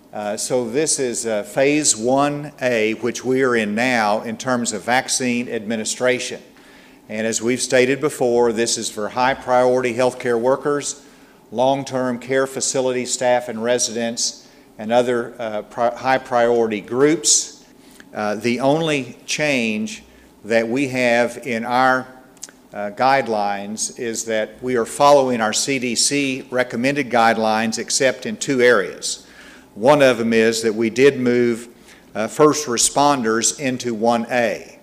So this is Phase 1A, which we are in now in terms of vaccine administration. And as we've stated before, this is for high-priority healthcare workers, long-term care facility staff and residents, and other high-priority groups. The only change that we have in our guidelines is that we are following our CDC recommended guidelines except in two areas. One of them is that we did move first responders into 1A.